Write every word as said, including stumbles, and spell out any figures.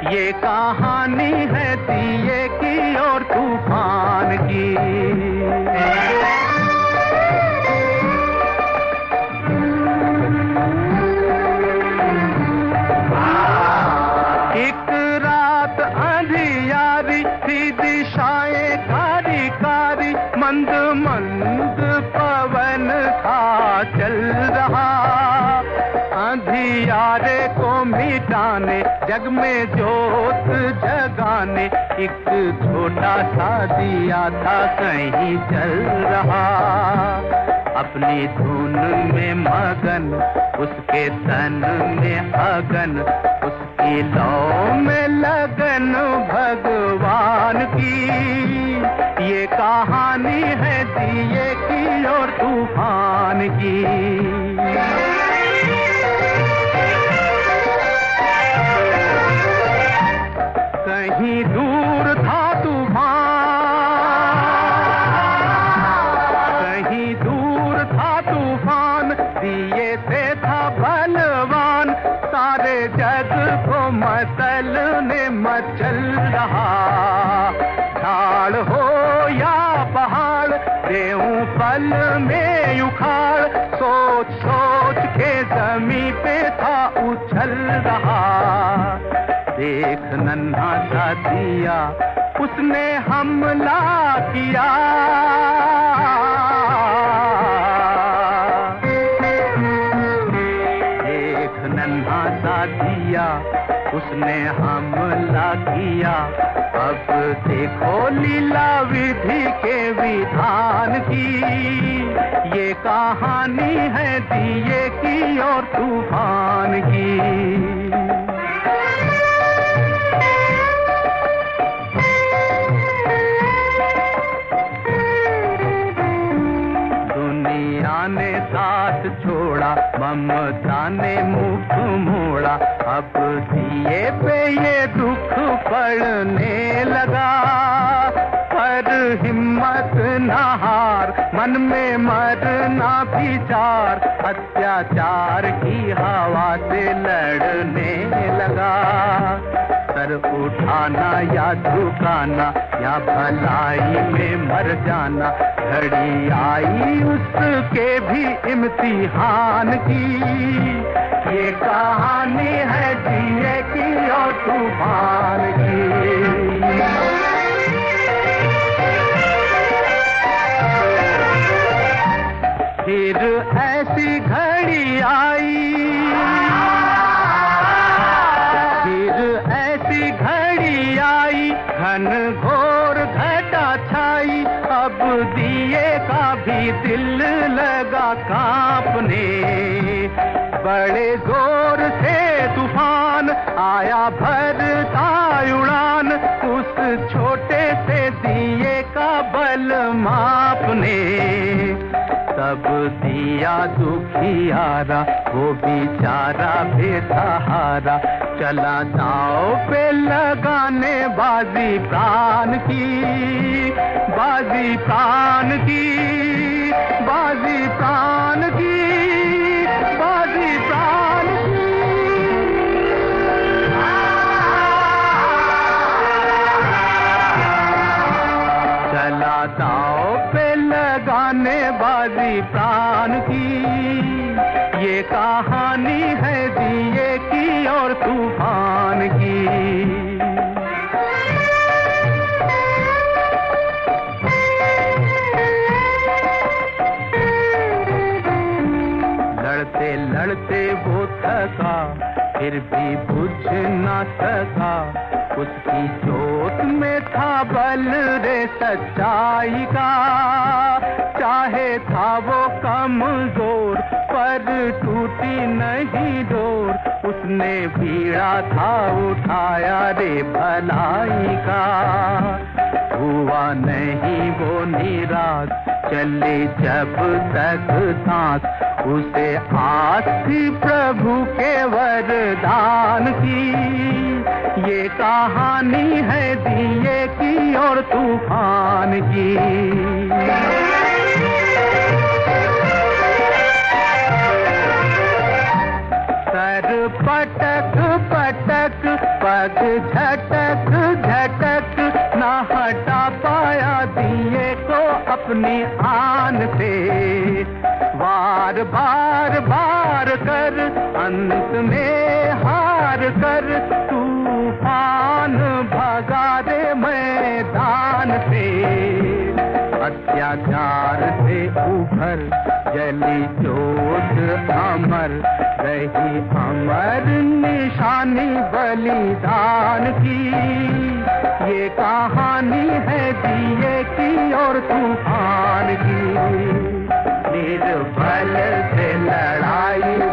ये कहानी है दिए की और तूफान की। एक रात अंधियारी थी, दिशाएं कारी कारी, मंद मंद पवन था चल रहा। अंधियारे को मिटाने, जग में जोत जगाने, एक छोटा सा दिया था कहीं जल रहा। अपनी धुन में मगन, उसके तन में अगन, उसकी लौ में लगन भगवान की। ये कहानी है दिए की और तूफान की। कहीं दूर था तूफान, कहीं दूर था तूफान, दिए से था बलवान। सारे जग को मचलने मचल रहा। ढाल हो या पहाड़, देऊं पल में उखाड़, सोच सोच के जमीन पे था उछल रहा। देख नन्हा सा दिया, उसने हमला किया। देख नन्हा सा दिया, उसने हमला किया। अब देखो लीला विधि के विधान की। ये कहानी है दिए की और तूफान की। ने साथ छोड़ा, ममता ने मुख मोड़ा। अब दिए पे ये दुख पड़ने लगा। पर हिम्मत न हार, मन में मरना विचार, अत्याचार की हवा से लड़ने लगा। सर उठाना या झुकाना, या भलाई में मर जाना, घड़ी आई उसके भी इम्तिहान की। ये कहानी है दिए की और तूफान की। फिर ऐसी घड़ी आई, फिर ऐसी घड़ी आई, घन घोर घटा छाई। अब दिए का भी दिल लगा कांपने। बड़े जोर से तूफान आया, भरता उड़ान, उस छोटे से दिए का बल मापने। तब दिया दुखियारा, वो बेचारा बेसहारा, चला दांव पे लगाने बाजी प्राण की। बाजी प्राण की, बाजी प्राण की, बाजी प्राण की। चला दांव पे लगाने बाजी प्राण की। ये कहानी है दिए की और तूफान की। लड़ते लड़ते वो थका, फिर भी बुझ न सका। उसकी जोत में था बल रे सच्चाई का। चाहे था वो कमजोर, पर टूटी नहीं डोर। उसने बीड़ा था उठाया रे भलाई का। हुआ नहीं वो निराश, चले जब तक सांस। उसे आस थी प्रभु के वरदान की। ये कहानी है दिए की और तूफान की। सर पटक पटक पग झटक झटक ना हटा पाया दिए को अपनी आन से। वार बार बार कर अंत में हार कर तूफान भगा दे मैदान से। अत्याचार से उभर जली जोत अमर रही अमर निशानी बलिदान की। ये कहानी है दिए की और तूफान की। निर्बल से लड़ाई